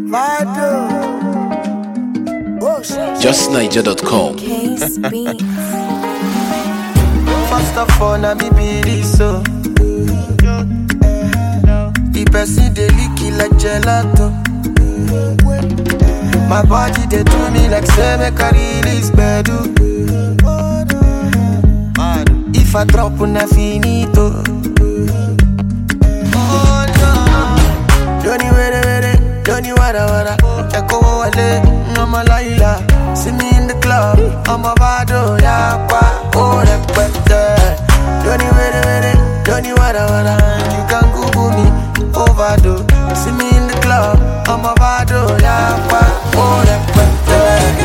JustNiger.com. First of all, na me be this so. The person dey lick it like gelato. My body dey do me like say make I release gbedu. If I drop una finito. Oh no, don't you wait, don't you wara. Echo wale, I'm a Laila. See me in the club, I'm a bado yakwa. Oh repete, don't you wait, don't you wara. You can Google me, overdose. See me in the club, I'm a bado yakwa. Oh repete.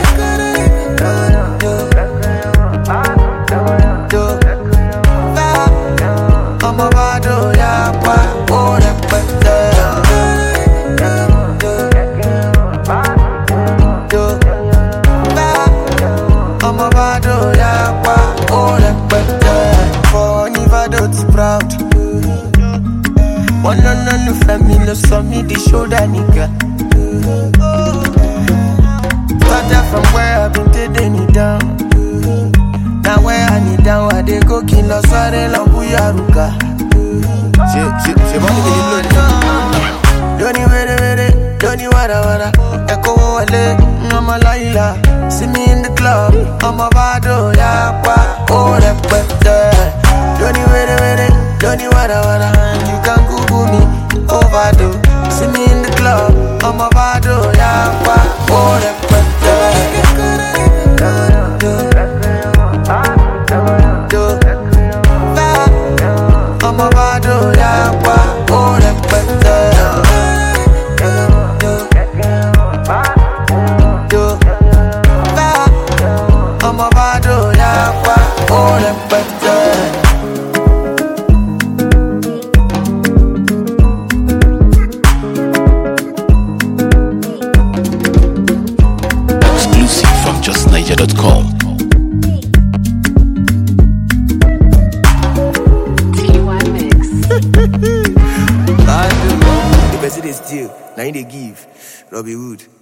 I'm a bado yakwa. Oh repete. I'm a bado yakwa. Oh repete. For Nivado it's proud. One on the family, so me the shoulder nigga. Started from where I've been taking it down. Now where I need down, I dey go kilo sare lambuyaruka. C'est bon Don't you wait, don't you wara. Echo wale, I'm a Laila. See me in the club, I'm a bado yakwa. Oh repete. Don't you wait, don't you wara. You can Google me, overdose. See me in the club, I'm a bado yakwa. Oh repete. I'm a bado yakwa. Oh repete. I'm a bado yakwa. Oh repete. Exclusive from JustNiger.com. The person is still, now they give Robbie Wood.